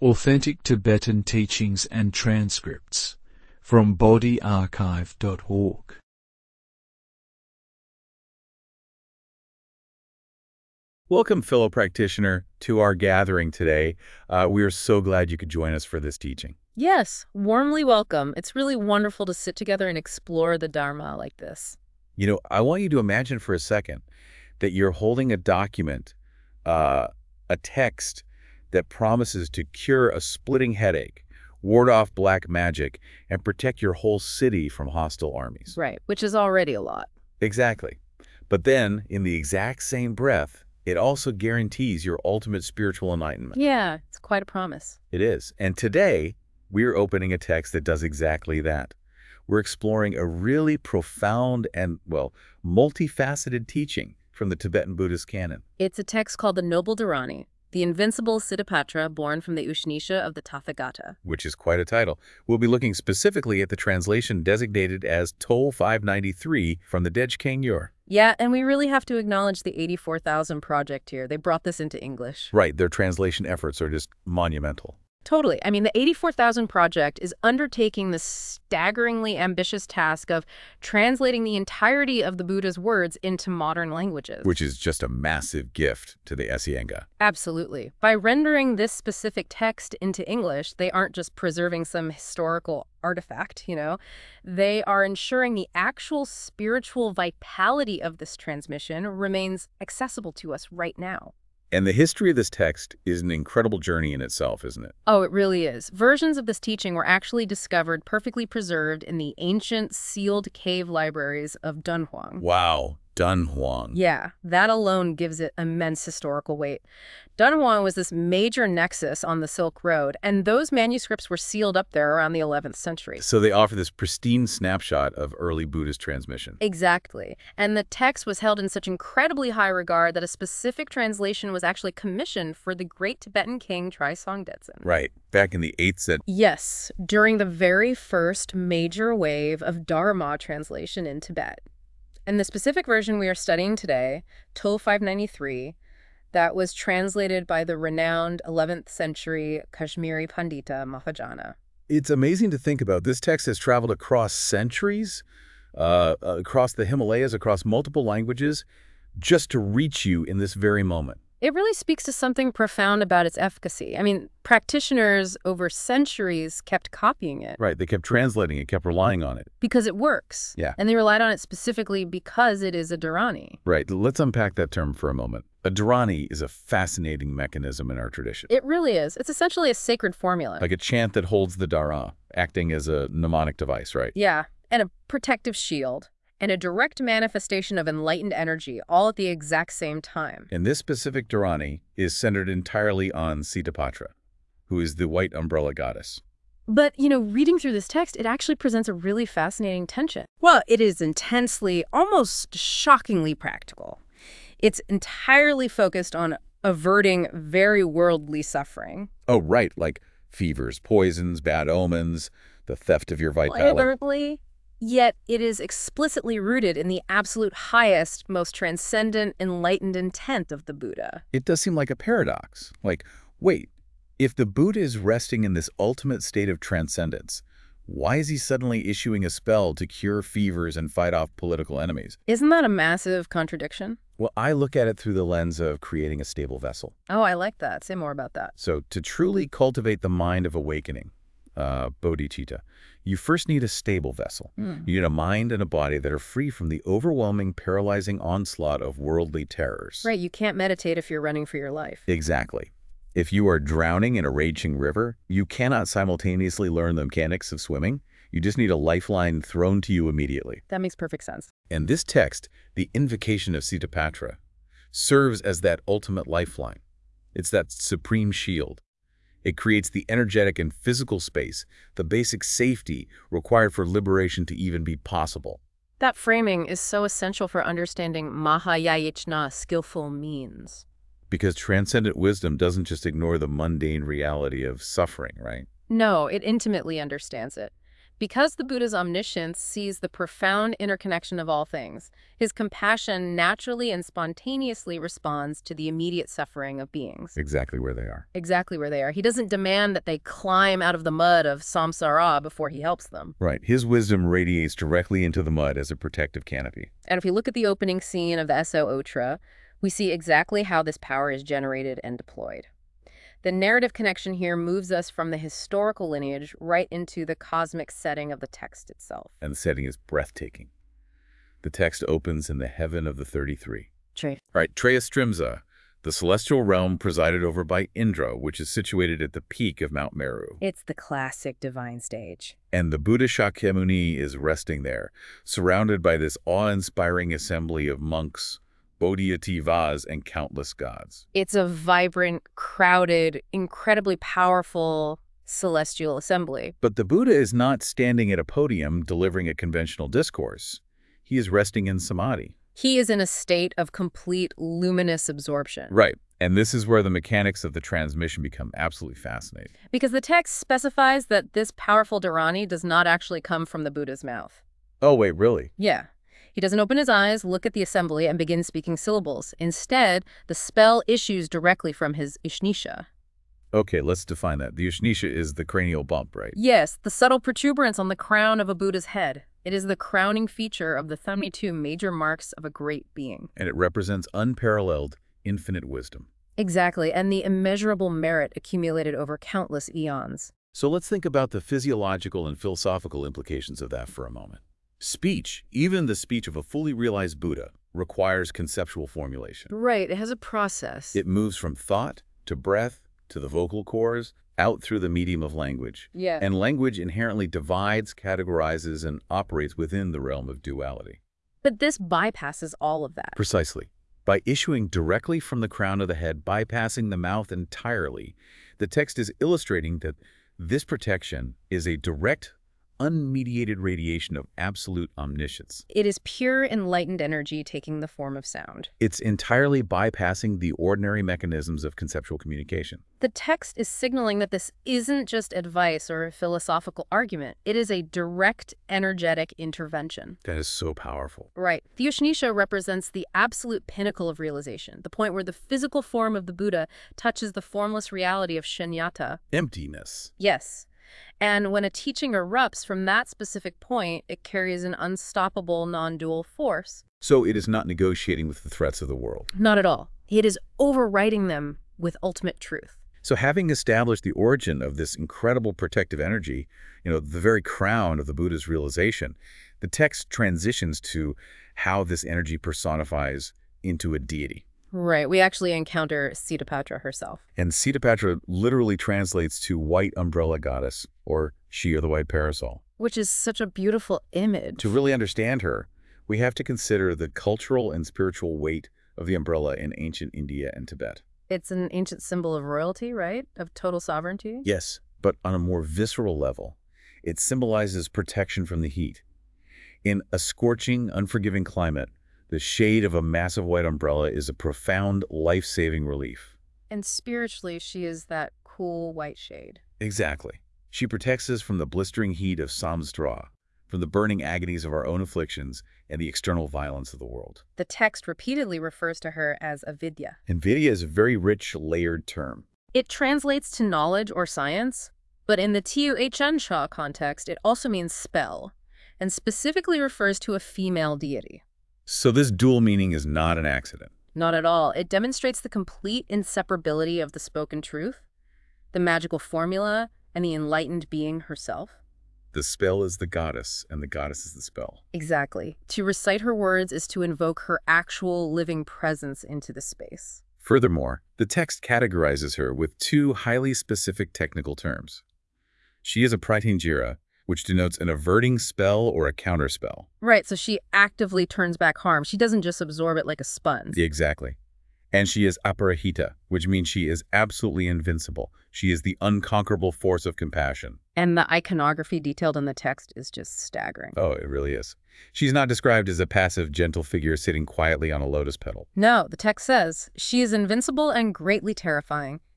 Authentic Tibetan Teachings and Transcripts from bodhiarchive.org. Welcome, fellow practitioner, to our gathering today. We are so glad you could join us for this teaching. Yes, warmly welcome. It's really wonderful to sit together and explore the Dharma like this. You know, I want you to imagine for a second that you're holding a document, a text that promises to cure a splitting headache, ward off black magic, and protect your whole city from hostile armies. Right, which is already a lot. Exactly. But then, in the exact same breath, it also guarantees your ultimate spiritual enlightenment. Yeah, it's quite a promise. It is. And today, we're opening a text that does exactly that. We're exploring a really profound and, well, multifaceted teaching from the Tibetan Buddhist canon. It's a text called the Noble Dharani, the invincible Siddhapatra born from the Ushnisha of the Tathagata. Which is quite a title. We'll be looking specifically at the translation designated as Toll 593 from the Dej Yor. Yeah, and we really have to acknowledge the 84,000 project here. They brought this into English. Right, their translation efforts are just monumental. Totally. I mean, the 84,000 project is undertaking the staggeringly ambitious task of translating the entirety of the Buddha's words into modern languages. Which is just a massive gift to the Esyenga. Absolutely. By rendering this specific text into English, they aren't just preserving some historical artifact, They are ensuring the actual spiritual vitality of this transmission remains accessible to us right now. And the history of this text is an incredible journey in itself, isn't it? Oh, it really is. Versions of this teaching were actually discovered perfectly preserved in the ancient sealed cave libraries of Dunhuang. Wow, Dunhuang. Yeah, that alone gives it immense historical weight. Dunhuang was this major nexus on the Silk Road, and those manuscripts were sealed up there around the 11th century. So they offer this pristine snapshot of early Buddhist transmission. Exactly. And the text was held in such incredibly high regard that a specific translation was actually commissioned for the great Tibetan king Trisong Detsen. Right, back in the 8th century. Yes, during the very first major wave of Dharma translation in Tibet. And the specific version we are studying today, Toll 593, that was translated by the renowned 11th century Kashmiri Pandita Mahayana. It's amazing to think about. This text has traveled across centuries, across the Himalayas, across multiple languages, just to reach you in this very moment. It really speaks to something profound about its efficacy. I mean, practitioners over centuries kept copying it. Right, they kept translating it, kept relying on it. Because it works. Yeah. And they relied on it specifically because it is a dharani. Right, let's unpack that term for a moment. A dharani is a fascinating mechanism in our tradition. It really is. It's essentially a sacred formula. Like a chant that holds the dhara, acting as a mnemonic device, right? Yeah, and a protective shield. And a direct manifestation of enlightened energy, all at the exact same time. And this specific dharani is centered entirely on Siddhapatra, who is the white umbrella goddess. But, reading through this text, it actually presents a really fascinating tension. Well, it is intensely, almost shockingly practical. It's entirely focused on averting very worldly suffering. Oh, right, like fevers, poisons, bad omens, the theft of your vitality. Yet it is explicitly rooted in the absolute highest, most transcendent, enlightened intent of the Buddha. It does seem like a paradox. Like, wait, if the Buddha is resting in this ultimate state of transcendence, why is he suddenly issuing a spell to cure fevers and fight off political enemies? Isn't that a massive contradiction? Well, I look at it through the lens of creating a stable vessel. Oh, I like that. Say more about that. So to truly cultivate the mind of awakening, bodhicitta, you first need a stable vessel. You need a mind and a body that are free from the overwhelming, paralyzing onslaught of worldly terrors. Right, you can't meditate if you're running for your life. Exactly. If you are drowning in a raging river, you cannot simultaneously learn the mechanics of swimming. You just need a lifeline thrown to you immediately. That makes perfect sense. And this text, the invocation of Siddhapatra, serves as that ultimate lifeline. It's that supreme shield. It creates the energetic and physical space, the basic safety required for liberation to even be possible. That framing is so essential for understanding Mahayayachna skillful means. Because transcendent wisdom doesn't just ignore the mundane reality of suffering, right? No, it intimately understands it. Because the Buddha's omniscience sees the profound interconnection of all things, his compassion naturally and spontaneously responds to the immediate suffering of beings. Exactly where they are. Exactly where they are. He doesn't demand that they climb out of the mud of samsara before he helps them. Right. His wisdom radiates directly into the mud as a protective canopy. And if you look at the opening scene of the Esso Otra, we see exactly how this power is generated and deployed. The narrative connection here moves us from the historical lineage right into the cosmic setting of the text itself. And the setting is breathtaking. The text opens in the heaven of the 33. True. Right, Trayastrimsa, the celestial realm presided over by Indra, which is situated at the peak of Mount Meru. It's the classic divine stage. And the Buddha Shakyamuni is resting there, surrounded by this awe-inspiring assembly of monks, bodhisattvas, and countless gods. It's a vibrant, crowded, incredibly powerful celestial assembly. But the Buddha is not standing at a podium delivering a conventional discourse. He is resting in samadhi. He is in a state of complete luminous absorption. Right. And this is where the mechanics of the transmission become absolutely fascinating. Because the text specifies that this powerful Dharani does not actually come from the Buddha's mouth. Oh, wait, really? Yeah. He doesn't open his eyes, look at the assembly, and begin speaking syllables. Instead, the spell issues directly from his Ushnisha. Okay, let's define that. The Ushnisha is the cranial bump, right? Yes, the subtle protuberance on the crown of a Buddha's head. It is the crowning feature of the 72 major marks of a great being. And it represents unparalleled, infinite wisdom. Exactly, and the immeasurable merit accumulated over countless eons. So let's think about the physiological and philosophical implications of that for a moment. Speech, even the speech of a fully realized Buddha, requires conceptual formulation. Right, it has a process. It moves from thought to breath to the vocal cords, out through the medium of language. Yeah. And language inherently divides, categorizes, and operates within the realm of duality. But this bypasses all of that. Precisely. By issuing directly from the crown of the head, bypassing the mouth entirely, the text is illustrating that this protection is a direct, unmediated radiation of absolute omniscience. It is pure, enlightened energy taking the form of sound. It's entirely bypassing the ordinary mechanisms of conceptual communication. The text is signaling that this isn't just advice or a philosophical argument. It is a direct, energetic intervention. That is so powerful. Right. The Ushnisha represents the absolute pinnacle of realization, the point where the physical form of the Buddha touches the formless reality of shunyata. Emptiness. Yes. And when a teaching erupts from that specific point, it carries an unstoppable, non-dual force. So it is not negotiating with the threats of the world. Not at all. It is overriding them with ultimate truth. So having established the origin of this incredible protective energy, the very crown of the Buddha's realization, the text transitions to how this energy personifies into a deity. Right. We actually encounter Sitapatra herself. And Sitapatra literally translates to white umbrella goddess, or she or the white parasol. Which is such a beautiful image. To really understand her, we have to consider the cultural and spiritual weight of the umbrella in ancient India and Tibet. It's an ancient symbol of royalty, right? Of total sovereignty? Yes, but on a more visceral level, it symbolizes protection from the heat. In a scorching, unforgiving climate, the shade of a massive white umbrella is a profound, life-saving relief. And spiritually, she is that cool white shade. Exactly. She protects us from the blistering heat of samsara, from the burning agonies of our own afflictions and the external violence of the world. The text repeatedly refers to her as avidya. And vidya is a very rich, layered term. It translates to knowledge or science, but in the Tu-Hn Shah context, it also means spell, and specifically refers to a female deity. So this dual meaning is not an accident. Not at all. It demonstrates the complete inseparability of the spoken truth, the magical formula, and the enlightened being herself. The spell is the goddess, and the goddess is the spell. Exactly. To recite her words is to invoke her actual living presence into the space. Furthermore, the text categorizes her with two highly specific technical terms. She is a Pratinjira, which denotes an averting spell or a counterspell. Right, so she actively turns back harm. She doesn't just absorb it like a sponge. Exactly. And she is Aparahita, which means she is absolutely invincible. She is the unconquerable force of compassion. And the iconography detailed in the text is just staggering. Oh, it really is. She's not described as a passive, gentle figure sitting quietly on a lotus petal. No, the text says, she is invincible and greatly terrifying.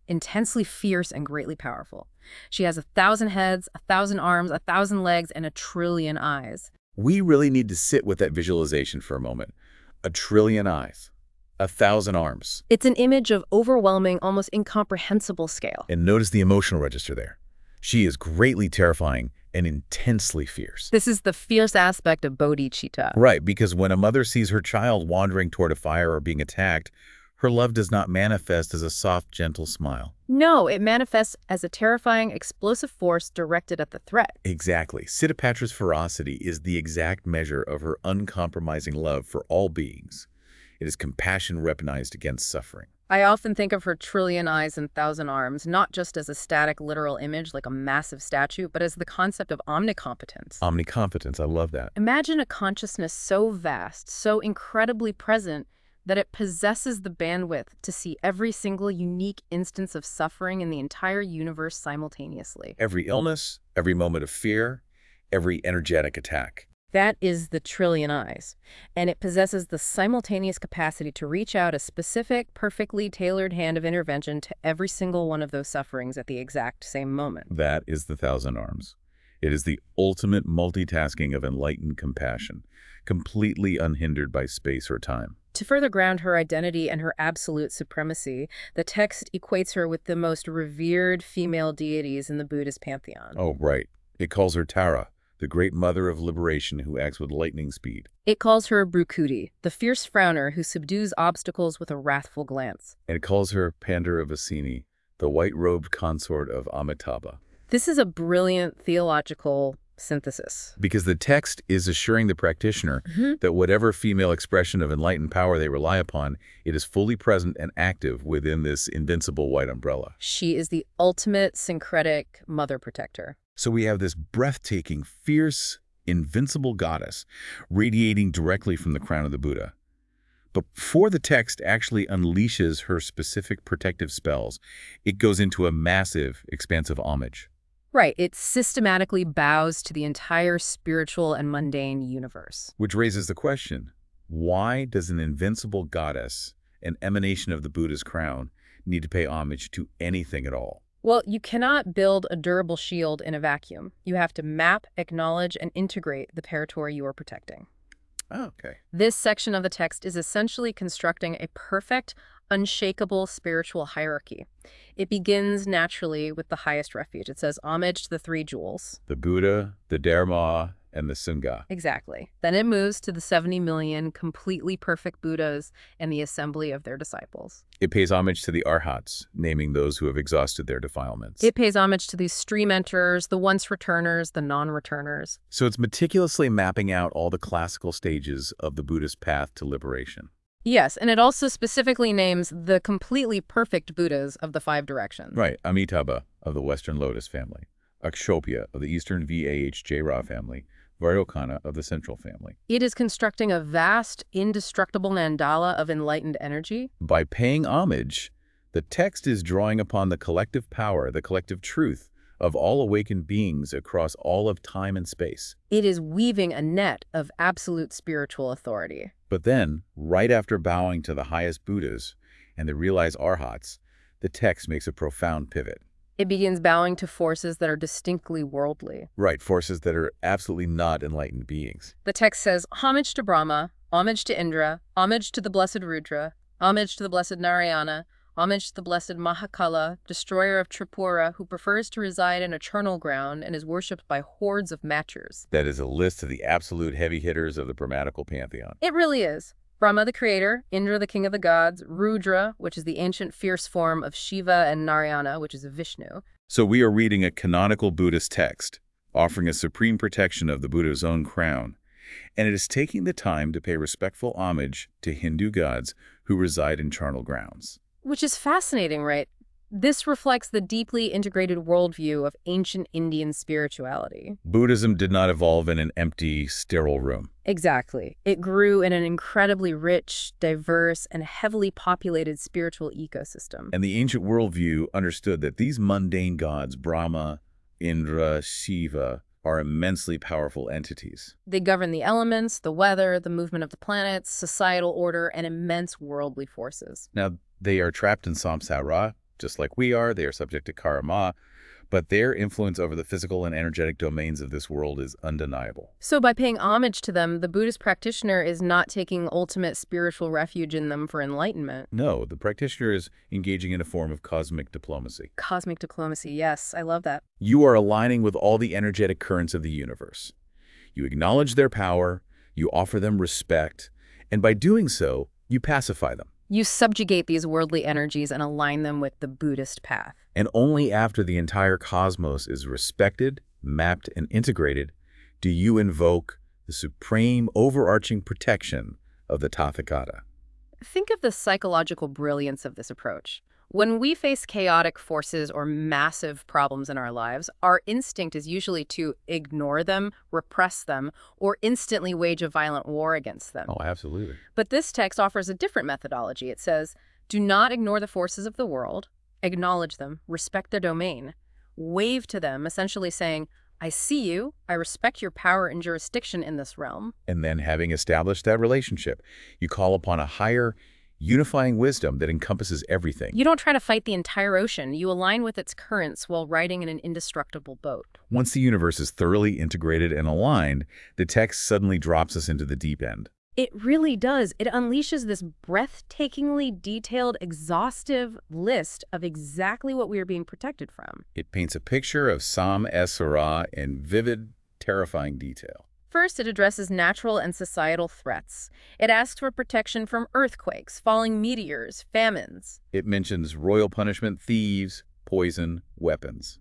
intensely fierce and greatly powerful. She has 1,000 heads, 1,000 arms, 1,000 legs, and 1,000,000,000,000 eyes. We really need to sit with that visualization for a moment. 1,000,000,000,000 eyes, 1,000 arms. It's an image of overwhelming, almost incomprehensible scale. And notice the emotional register there. She is greatly terrifying and intensely fierce. This is the fierce aspect of bodhicitta. Right, because when a mother sees her child wandering toward a fire or being attacked, her love does not manifest as a soft, gentle smile. No, it manifests as a terrifying, explosive force directed at the threat. Exactly. Cittapatra's ferocity is the exact measure of her uncompromising love for all beings. It is compassion weaponized against suffering. I often think of her 1,000,000,000 eyes and 1,000 arms, not just as a static, literal image like a massive statue, but as the concept of omnicompetence. Omnicompetence, I love that. Imagine a consciousness so vast, so incredibly present, that it possesses the bandwidth to see every single unique instance of suffering in the entire universe simultaneously. Every illness, every moment of fear, every energetic attack. That is the 1,000,000,000 eyes, and it possesses the simultaneous capacity to reach out a specific, perfectly tailored hand of intervention to every single one of those sufferings at the exact same moment. That is the 1,000 arms. It is the ultimate multitasking of enlightened compassion, completely unhindered by space or time. To further ground her identity and her absolute supremacy, the text equates her with the most revered female deities in the Buddhist pantheon. Oh, right. It calls her Tara, the great mother of liberation who acts with lightning speed. It calls her Brukuti, the fierce frowner who subdues obstacles with a wrathful glance. And it calls her Pandaravasini, the white-robed consort of Amitabha. This is a brilliant theological synthesis. Because the text is assuring the practitioner that whatever female expression of enlightened power they rely upon, it is fully present and active within this invincible white umbrella. She is the ultimate syncretic mother protector. So we have this breathtaking, fierce, invincible goddess radiating directly from the crown of the Buddha. But before the text actually unleashes her specific protective spells, it goes into a massive, expansive homage. Right, it systematically bows to the entire spiritual and mundane universe. Which raises the question, why does an invincible goddess, an emanation of the Buddha's crown, need to pay homage to anything at all? Well, you cannot build a durable shield in a vacuum. You have to map, acknowledge, and integrate the territory you are protecting. Oh, okay. This section of the text is essentially constructing a perfect, unshakable spiritual hierarchy. It begins naturally with the highest refuge. It says homage to the 3 jewels. The Buddha, the Dharma, and the Sangha. Exactly. Then it moves to the 70 million completely perfect Buddhas and the assembly of their disciples. It pays homage to the Arhats, naming those who have exhausted their defilements. It pays homage to these stream enterers, the once returners, the non-returners. So it's meticulously mapping out all the classical stages of the Buddhist path to liberation. Yes, and it also specifically names the completely perfect Buddhas of the 5 directions. Right, Amitabha of the Western Lotus family, Akshobhya of the Eastern Vajra family, Vairocana of the Central family. It is constructing a vast, indestructible mandala of enlightened energy. By paying homage, the text is drawing upon the collective power, the collective truth of all awakened beings across all of time and space. It is weaving a net of absolute spiritual authority. But then, right after bowing to the highest Buddhas and the realized Arhats, the text makes a profound pivot. It begins bowing to forces that are distinctly worldly. Right, forces that are absolutely not enlightened beings. The text says, homage to Brahma, homage to Indra, homage to the blessed Rudra, homage to the blessed Narayana, homage to the blessed Mahakala, destroyer of Tripura, who prefers to reside in a charnel ground and is worshipped by hordes of matchers. That is a list of the absolute heavy hitters of the Brahmatical pantheon. It really is. Brahma, the creator, Indra, the king of the gods, Rudra, which is the ancient fierce form of Shiva, and Narayana, which is Vishnu. So we are reading a canonical Buddhist text, offering a supreme protection of the Buddha's own crown, and it is taking the time to pay respectful homage to Hindu gods who reside in charnel grounds. Which is fascinating, right? This reflects the deeply integrated worldview of ancient Indian spirituality. Buddhism did not evolve in an empty, sterile room. Exactly. It grew in an incredibly rich, diverse, and heavily populated spiritual ecosystem. And the ancient worldview understood that these mundane gods, Brahma, Indra, Shiva, are immensely powerful entities. They govern the elements, the weather, the movement of the planets, societal order, and immense worldly forces. Now, they are trapped in samsara, Just like we are, they are subject to karma, but their influence over the physical and energetic domains of this world is undeniable. So by paying homage to them, the Buddhist practitioner is not taking ultimate spiritual refuge in them for enlightenment. No, the practitioner is engaging in a form of cosmic diplomacy. Cosmic diplomacy, yes, I love that. You are aligning with all the energetic currents of the universe. You acknowledge their power, you offer them respect, and by doing so, you pacify them. You subjugate these worldly energies and align them with the Buddhist path. And only after the entire cosmos is respected, mapped, and integrated do you invoke the supreme overarching protection of the Tathagata. Think of the psychological brilliance of this approach. When we face chaotic forces or massive problems in our lives, our instinct is usually to ignore them, repress them, or instantly wage a violent war against them. Oh, absolutely. But this text offers a different methodology. It says, do not ignore the forces of the world, acknowledge them, respect their domain, wave to them, essentially saying, I see you, I respect your power and jurisdiction in this realm. And then, having established that relationship, you call upon a higher, unifying wisdom that encompasses everything. You don't try to fight the entire ocean. You align with its currents while riding in an indestructible boat. Once the universe is thoroughly integrated and aligned, the text suddenly drops us into the deep end. It really does. It unleashes this breathtakingly detailed, exhaustive list of exactly what we are being protected from. It paints a picture of Sam-es-Sara in vivid, terrifying detail. First, it addresses natural and societal threats. It asks for protection from earthquakes, falling meteors, famines. It mentions royal punishment, thieves, poison, weapons.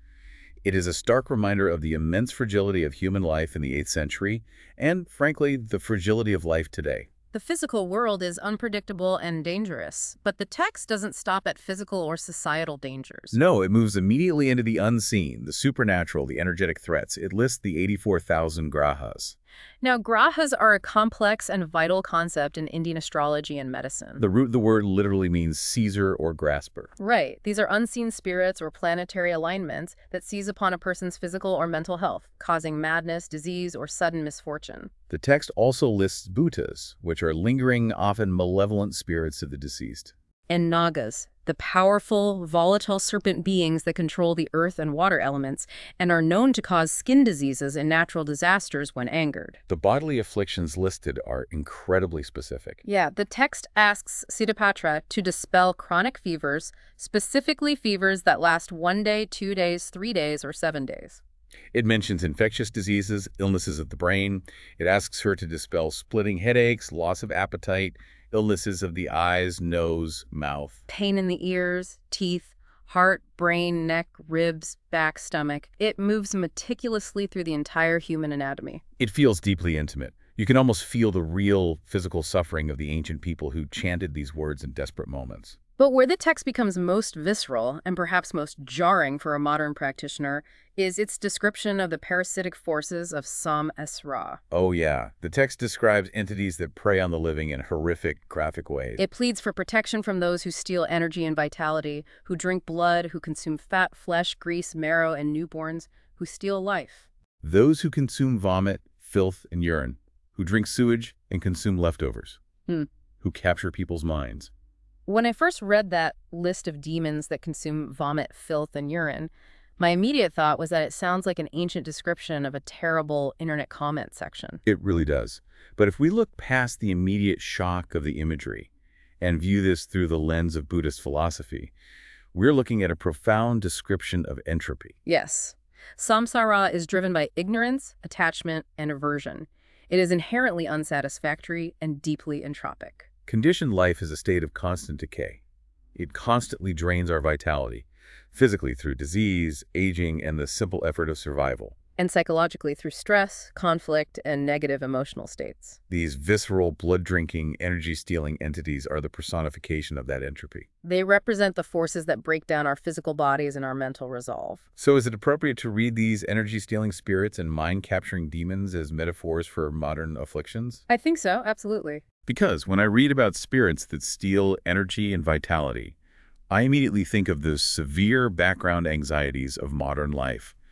It is a stark reminder of the immense fragility of human life in the 8th century, and, frankly, the fragility of life today. The physical world is unpredictable and dangerous, but the text doesn't stop at physical or societal dangers. No, it moves immediately into the unseen, the supernatural, the energetic threats. It lists the 84,000 grahas. Now, grahas are a complex and vital concept in Indian astrology and medicine. The root of the word literally means seizer or grasper. Right. These are unseen spirits or planetary alignments that seize upon a person's physical or mental health, causing madness, disease, or sudden misfortune. The text also lists bhutas, which are lingering, often malevolent spirits of the deceased. And nagas, the powerful, volatile serpent beings that control the earth and water elements and are known to cause skin diseases and natural disasters when angered. The bodily afflictions listed are incredibly specific. Yeah, the text asks Siddhapatra to dispel chronic fevers, specifically fevers that last 1 day, 2 days, 3 days, or 7 days. It mentions infectious diseases, illnesses of the brain. It asks her to dispel splitting headaches, loss of appetite, illnesses of the eyes, nose, mouth. Pain in the ears, teeth, heart, brain, neck, ribs, back, stomach. It moves meticulously through the entire human anatomy. It feels deeply intimate. You can almost feel the real physical suffering of the ancient people who chanted these words in desperate moments. But where the text becomes most visceral, and perhaps most jarring for a modern practitioner, is its description of the parasitic forces of Sam-es-Sara. Oh yeah, the text describes entities that prey on the living in horrific, graphic ways. It pleads for protection from those who steal energy and vitality, who drink blood, who consume fat, flesh, grease, marrow, and newborns, who steal life. Those who consume vomit, filth, and urine, who drink sewage and consume leftovers, who capture people's minds. When I first read that list of demons that consume vomit, filth, and urine, my immediate thought was that it sounds like an ancient description of a terrible internet comment section. It really does. But if we look past the immediate shock of the imagery and view this through the lens of Buddhist philosophy, we're looking at a profound description of entropy. Yes. Samsara is driven by ignorance, attachment, and aversion. It is inherently unsatisfactory and deeply entropic. Conditioned life is a state of constant decay. It constantly drains our vitality, physically through disease, aging, and the simple effort of survival. And psychologically through stress, conflict, and negative emotional states. These visceral, blood-drinking, energy-stealing entities are the personification of that entropy. They represent the forces that break down our physical bodies and our mental resolve. So is it appropriate to read these energy-stealing spirits and mind-capturing demons as metaphors for modern afflictions? I think so, absolutely. Because when I read about spirits that steal energy and vitality, I immediately think of the severe background anxieties of modern life.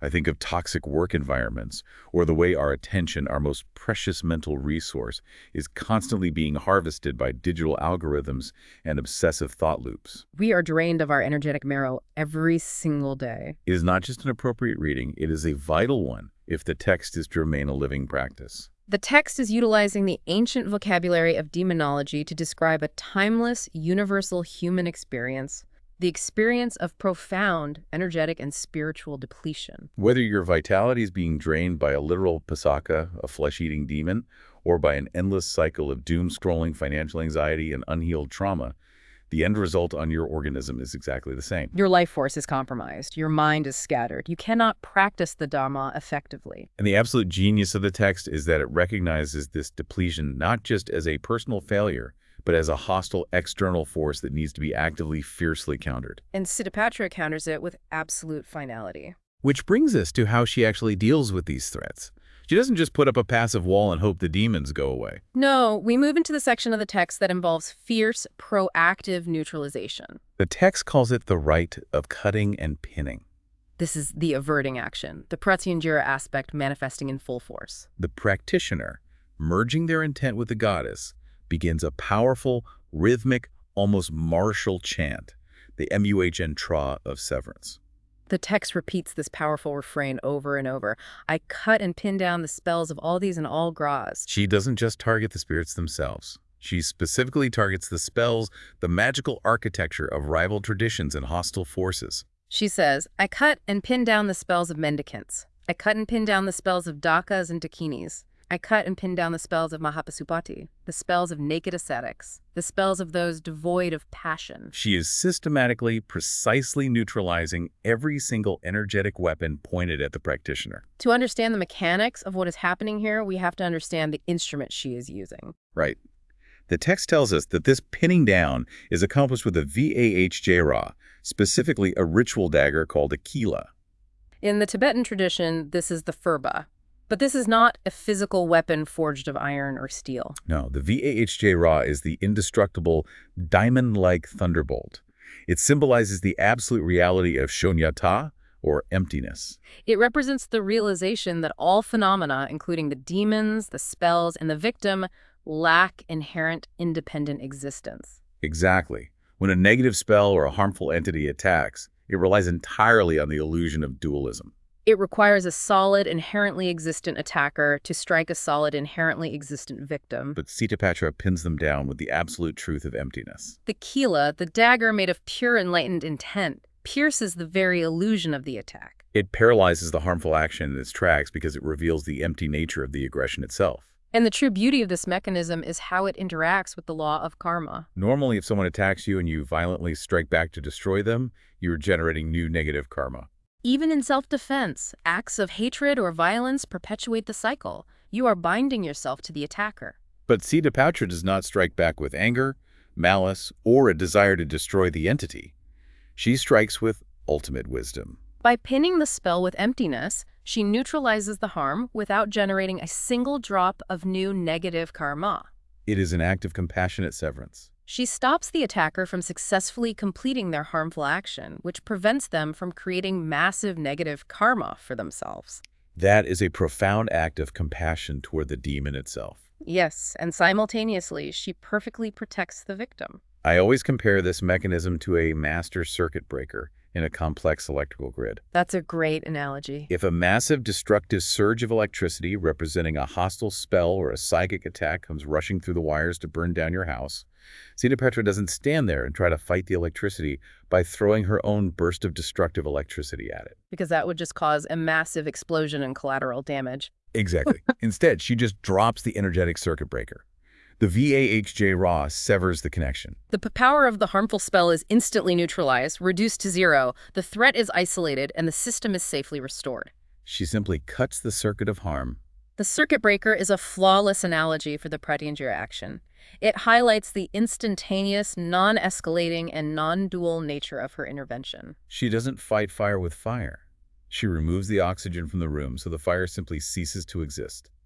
I think of toxic work environments, or the way our attention, our most precious mental resource, is constantly being harvested by digital algorithms and obsessive thought loops. We are drained of our energetic marrow every single day. It is not just an appropriate reading, it is a vital one if the text is to remain a living practice. The text is utilizing the ancient vocabulary of demonology to describe a timeless, universal human experience, the experience of profound energetic and spiritual depletion. Whether your vitality is being drained by a literal pasaka, a flesh-eating demon, or by an endless cycle of doom-scrolling financial anxiety and unhealed trauma, the end result on your organism is exactly the same. Your life force is compromised. Your mind is scattered. You cannot practice the Dharma effectively. And the absolute genius of the text is that it recognizes this depletion not just as a personal failure, but as a hostile external force that needs to be actively, fiercely countered. And Siddhapatra counters it with absolute finality. Which brings us to how she actually deals with these threats. She doesn't just put up a passive wall and hope the demons go away. No, we move into the section of the text that involves fierce, proactive neutralization. The text calls it the rite of cutting and pinning. This is the averting action, the Pratyunjara aspect manifesting in full force. The practitioner, merging their intent with the goddess, begins a powerful, rhythmic, almost martial chant, the Muhn-Tra of severance. The text repeats this powerful refrain over and over. I cut and pin down the spells of all these and all Gras. She doesn't just target the spirits themselves. She specifically targets the spells, the magical architecture of rival traditions and hostile forces. She says, I cut and pin down the spells of mendicants. I cut and pin down the spells of Dakas and Dakinis. I cut and pin down the spells of Mahapasupati, the spells of naked ascetics, the spells of those devoid of passion. She is systematically, precisely neutralizing every single energetic weapon pointed at the practitioner. To understand the mechanics of what is happening here, we have to understand the instrument she is using. Right. The text tells us that this pinning down is accomplished with a Vahjra, specifically a ritual dagger called a kila. In the Tibetan tradition, this is the phurba. But this is not a physical weapon forged of iron or steel. No, the Vahjra is the indestructible, diamond-like thunderbolt. It symbolizes the absolute reality of shunyata, or emptiness. It represents the realization that all phenomena, including the demons, the spells, and the victim, lack inherent independent existence. Exactly. When a negative spell or a harmful entity attacks, it relies entirely on the illusion of dualism. It requires a solid, inherently existent attacker to strike a solid, inherently existent victim. But Siddhapatra pins them down with the absolute truth of emptiness. The kila, the dagger made of pure enlightened intent, pierces the very illusion of the attack. It paralyzes the harmful action in its tracks because it reveals the empty nature of the aggression itself. And the true beauty of this mechanism is how it interacts with the law of karma. Normally, if someone attacks you and you violently strike back to destroy them, you're generating new negative karma. Even in self-defense, acts of hatred or violence perpetuate the cycle. You are binding yourself to the attacker. But Siddhapatra does not strike back with anger, malice, or a desire to destroy the entity. She strikes with ultimate wisdom. By pinning the spell with emptiness, she neutralizes the harm without generating a single drop of new negative karma. It is an act of compassionate severance. She stops the attacker from successfully completing their harmful action, which prevents them from creating massive negative karma for themselves. That is a profound act of compassion toward the demon itself. Yes, and simultaneously, she perfectly protects the victim. I always compare this mechanism to a master circuit breaker in a complex electrical grid. That's a great analogy. If a massive destructive surge of electricity representing a hostile spell or a psychic attack comes rushing through the wires to burn down your house, Siddhapatra doesn't stand there and try to fight the electricity by throwing her own burst of destructive electricity at it. Because that would just cause a massive explosion and collateral damage. Exactly. Instead, she just drops the energetic circuit breaker. The Vahjra severs the connection. The power of the harmful spell is instantly neutralized, reduced to zero, the threat is isolated, and the system is safely restored. She simply cuts the circuit of harm. The circuit breaker is a flawless analogy for the Pratyunjara action. It highlights the instantaneous, non-escalating, and non-dual nature of her intervention. She doesn't fight fire with fire. She removes the oxygen from the room so the fire simply ceases to exist.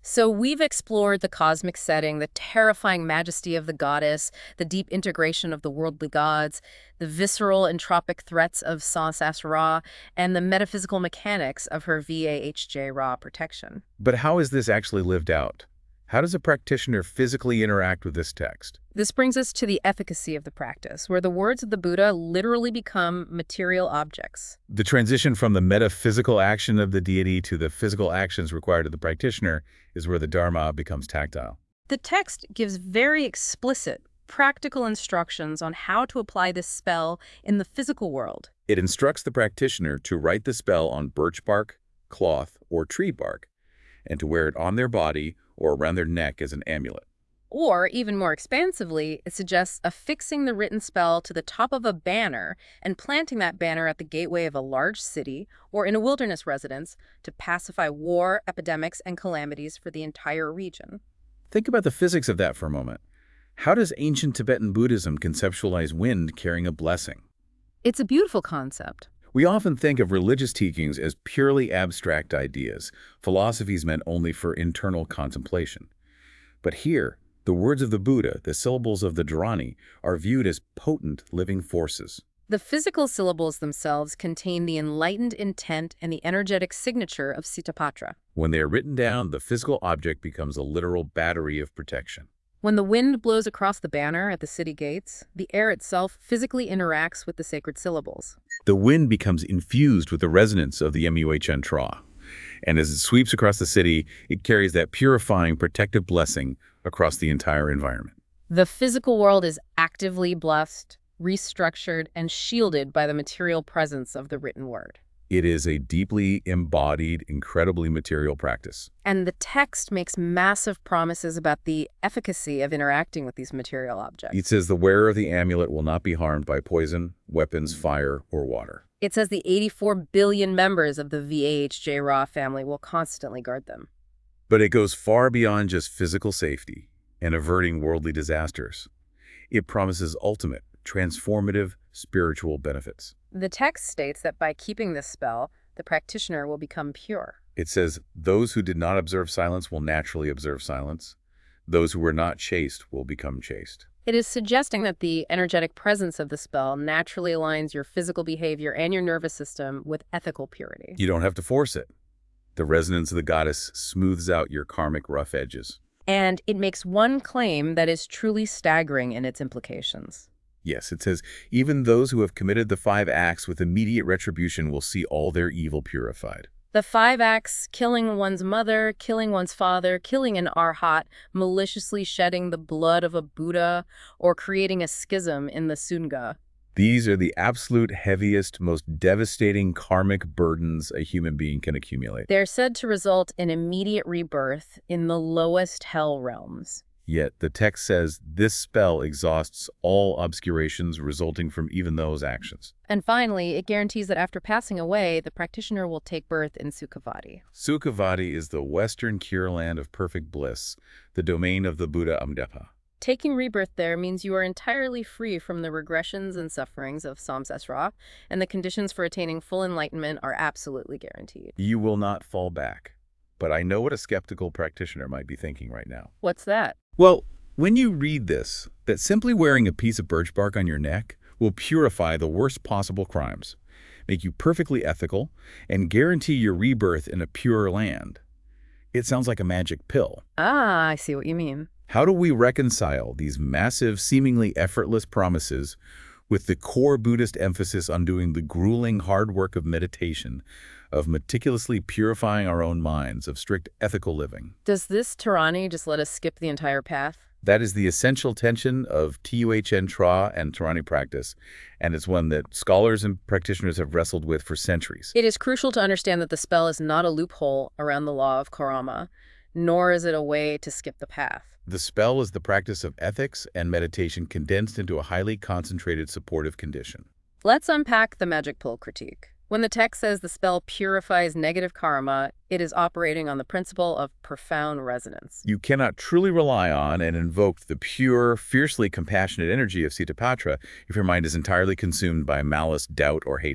So we've explored the cosmic setting, the terrifying majesty of the goddess, the deep integration of the worldly gods, the visceral entropic threats of Sansas Ra, and the metaphysical mechanics of her Vahj Ra protection. But how is this actually lived out? How does a practitioner physically interact with this text? This brings us to the efficacy of the practice, where the words of the Buddha literally become material objects. The transition from the metaphysical action of the deity to the physical actions required of the practitioner is where the Dharma becomes tactile. The text gives very explicit, practical instructions on how to apply this spell in the physical world. It instructs the practitioner to write the spell on birch bark, cloth, or tree bark, and to wear it on their body or around their neck as an amulet. Or, even more expansively, it suggests affixing the written spell to the top of a banner and planting that banner at the gateway of a large city or in a wilderness residence to pacify war, epidemics, and calamities for the entire region. Think about the physics of that for a moment. How does ancient Tibetan Buddhism conceptualize wind carrying a blessing? It's a beautiful concept. We often think of religious teachings as purely abstract ideas, philosophies meant only for internal contemplation. But here, the words of the Buddha, the syllables of the Dharani, are viewed as potent living forces. The physical syllables themselves contain the enlightened intent and the energetic signature of Sitapatra. When they are written down, the physical object becomes a literal battery of protection. When the wind blows across the banner at the city gates, the air itself physically interacts with the sacred syllables. The wind becomes infused with the resonance of the Muhn Tra, and as it sweeps across the city, it carries that purifying, protective blessing across the entire environment. The physical world is actively blessed, restructured, and shielded by the material presence of the written word. It is a deeply embodied, incredibly material practice. And the text makes massive promises about the efficacy of interacting with these material objects. It says the wearer of the amulet will not be harmed by poison, weapons, fire, or water. It says the 84 billion members of the Vahj Ra family will constantly guard them. But it goes far beyond just physical safety and averting worldly disasters. It promises ultimate, transformative, spiritual benefits. The text states that by keeping this spell, the practitioner will become pure. It says, those who did not observe silence will naturally observe silence. Those who were not chaste will become chaste. It is suggesting that the energetic presence of the spell naturally aligns your physical behavior and your nervous system with ethical purity. You don't have to force it. The resonance of the goddess smooths out your karmic rough edges. And it makes one claim that is truly staggering in its implications. Yes, it says, even those who have committed the 5 acts with immediate retribution will see all their evil purified. The 5 acts: killing one's mother, killing one's father, killing an arhat, maliciously shedding the blood of a Buddha, or creating a schism in the Sangha. These are the absolute heaviest, most devastating karmic burdens a human being can accumulate. They're said to result in immediate rebirth in the lowest hell realms. Yet the text says this spell exhausts all obscurations resulting from even those actions. And finally, it guarantees that after passing away, the practitioner will take birth in Sukhavati. Sukhavati is the western Cure Land of perfect bliss, the domain of the Buddha Amdepa. Taking rebirth there means you are entirely free from the regressions and sufferings of Sansas Ra, and the conditions for attaining full enlightenment are absolutely guaranteed. You will not fall back. But I know what a skeptical practitioner might be thinking right now. What's that? Well, when you read this, that simply wearing a piece of birch bark on your neck will purify the worst possible crimes, make you perfectly ethical, and guarantee your rebirth in a pure land. It sounds like a magic pill. Ah, I see what you mean. How do we reconcile these massive, seemingly effortless promises with the core Buddhist emphasis on doing the grueling hard work of meditation, of meticulously purifying our own minds, of strict ethical living? Does this Dharani just let us skip the entire path? That is the essential tension of Tuchen Tra and Dharani practice, and it's one that scholars and practitioners have wrestled with for centuries. It is crucial to understand that the spell is not a loophole around the law of karma, nor is it a way to skip the path. The spell is the practice of ethics and meditation condensed into a highly concentrated supportive condition. Let's unpack the magic pill critique. When the text says the spell purifies negative karma, it is operating on the principle of profound resonance. You cannot truly rely on and invoke the pure, fiercely compassionate energy of Sitapatra if your mind is entirely consumed by malice, doubt, or hatred.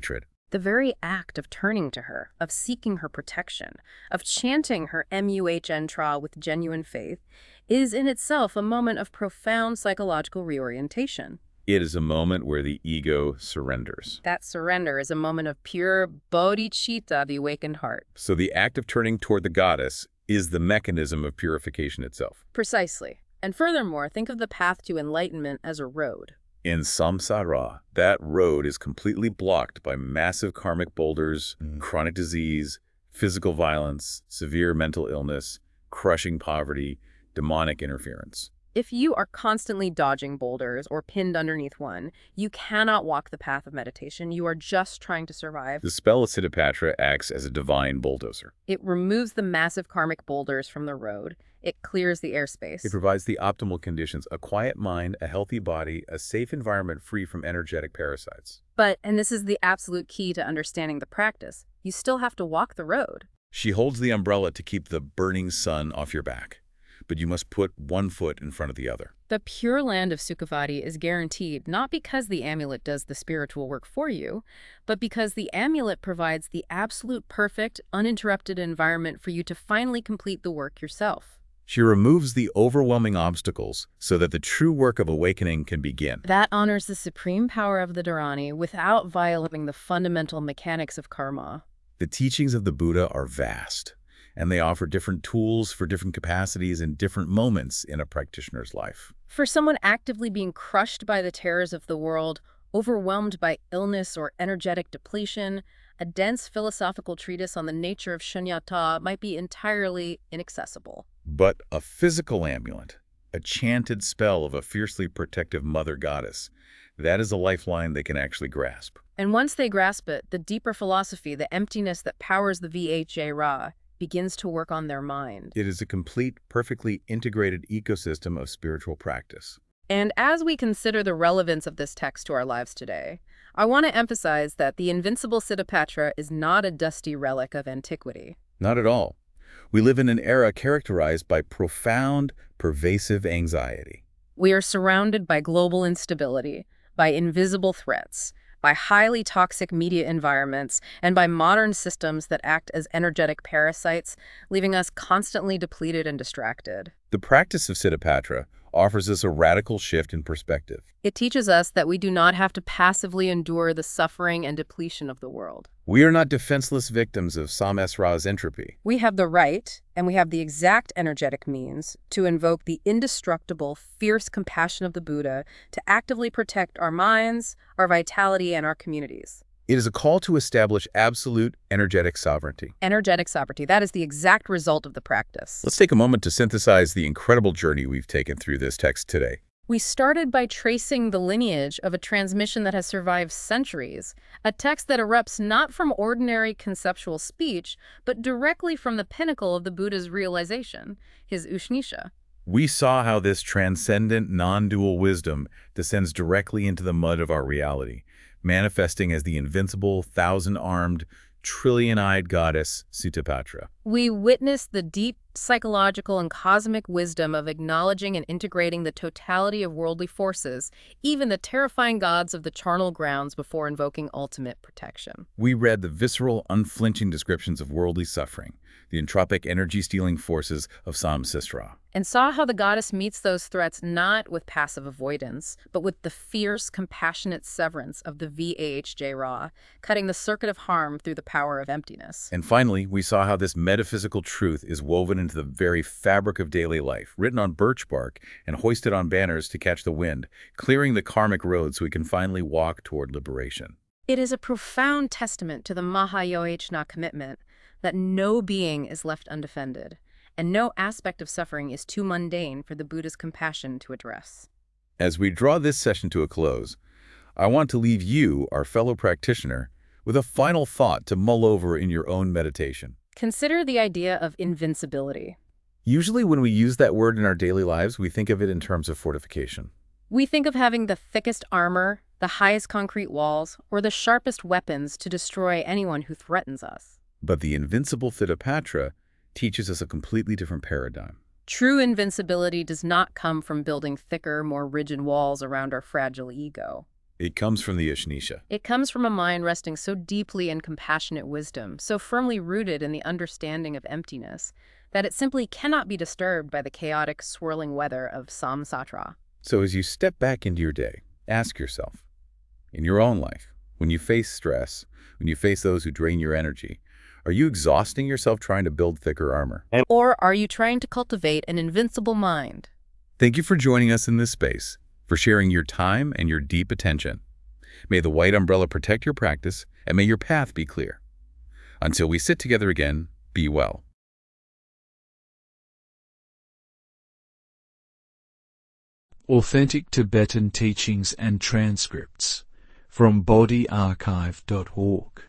The very act of turning to her, of seeking her protection, of chanting her MUHNTRA with genuine faith, is in itself a moment of profound psychological reorientation. It is a moment where the ego surrenders. That surrender is a moment of pure bodhicitta, the awakened heart. So the act of turning toward the goddess is the mechanism of purification itself. Precisely. And furthermore, think of the path to enlightenment as a road. In samsara, that road is completely blocked by massive karmic boulders, chronic disease, physical violence, severe mental illness, crushing poverty, demonic interference. If you are constantly dodging boulders or pinned underneath one, you cannot walk the path of meditation. You are just trying to survive. The spell of Siddhapatra acts as a divine bulldozer. It removes the massive karmic boulders from the road. It clears the airspace. It provides the optimal conditions: a quiet mind, a healthy body, a safe environment free from energetic parasites. But, and this is the absolute key to understanding the practice, you still have to walk the road. She holds the umbrella to keep the burning sun off your back, but you must put one foot in front of the other. The pure land of Sukhavati is guaranteed not because the amulet does the spiritual work for you, but because the amulet provides the absolute perfect, uninterrupted environment for you to finally complete the work yourself. She removes the overwhelming obstacles so that the true work of awakening can begin. That honors the supreme power of the Dharani without violating the fundamental mechanics of karma. The teachings of the Buddha are vast, and they offer different tools for different capacities and different moments in a practitioner's life. For someone actively being crushed by the terrors of the world, overwhelmed by illness or energetic depletion, a dense philosophical treatise on the nature of shunyata might be entirely inaccessible. But a physical amulet, a chanted spell of a fiercely protective mother goddess, that is a lifeline they can actually grasp. And once they grasp it, the deeper philosophy, the emptiness that powers the VHA-Ra, begins to work on their mind. It is a complete, perfectly integrated ecosystem of spiritual practice. And as we consider the relevance of this text to our lives today, I want to emphasize that the invincible Siddhapatra is not a dusty relic of antiquity. Not at all. We live in an era characterized by profound, pervasive anxiety. We are surrounded by global instability, by invisible threats, by highly toxic media environments, and by modern systems that act as energetic parasites, leaving us constantly depleted and distracted. The practice of Siddhapatra offers us a radical shift in perspective. It teaches us that we do not have to passively endure the suffering and depletion of the world. We are not defenseless victims of Samsara's entropy. We have the right, and we have the exact energetic means, to invoke the indestructible, fierce compassion of the Buddha to actively protect our minds, our vitality, and our communities. It is a call to establish absolute energetic sovereignty. Energetic sovereignty, that is the exact result of the practice. Let's take a moment to synthesize the incredible journey we've taken through this text today. We started by tracing the lineage of a transmission that has survived centuries, a text that erupts not from ordinary conceptual speech, but directly from the pinnacle of the Buddha's realization, his Upanishad. We saw how this transcendent, non-dual wisdom descends directly into the mud of our reality, manifesting as the invincible, thousand-armed, trillion-eyed goddess Siddhapatra. We witnessed the deep psychological and cosmic wisdom of acknowledging and integrating the totality of worldly forces, even the terrifying gods of the charnel grounds, before invoking ultimate protection. We read the visceral, unflinching descriptions of worldly suffering, the entropic, energy-stealing forces of Samsara, and saw how the goddess meets those threats not with passive avoidance, but with the fierce, compassionate severance of the VHJ-Ra, cutting the circuit of harm through the power of emptiness. And finally, we saw how this metaphysical truth is woven into the very fabric of daily life, written on birch bark and hoisted on banners to catch the wind, clearing the karmic road so we can finally walk toward liberation. It is a profound testament to the Mahayohna commitment that no being is left undefended, and no aspect of suffering is too mundane for the Buddha's compassion to address. As we draw this session to a close, I want to leave you, our fellow practitioner, with a final thought to mull over in your own meditation. Consider the idea of invincibility. Usually when we use that word in our daily lives, we think of it in terms of fortification. We think of having the thickest armor, the highest concrete walls, or the sharpest weapons to destroy anyone who threatens us. But the invincible Siddhapatra teaches us a completely different paradigm. True invincibility does not come from building thicker, more rigid walls around our fragile ego. It comes from the Upanishad. It comes from a mind resting so deeply in compassionate wisdom, so firmly rooted in the understanding of emptiness, that it simply cannot be disturbed by the chaotic, swirling weather of samsara. So as you step back into your day, ask yourself, in your own life, when you face stress, when you face those who drain your energy, are you exhausting yourself trying to build thicker armor? Or are you trying to cultivate an invincible mind? Thank you for joining us in this space, for sharing your time and your deep attention. May the white umbrella protect your practice, and may your path be clear. Until we sit together again, be well. Authentic Tibetan teachings and transcripts from bodhiarchive.org.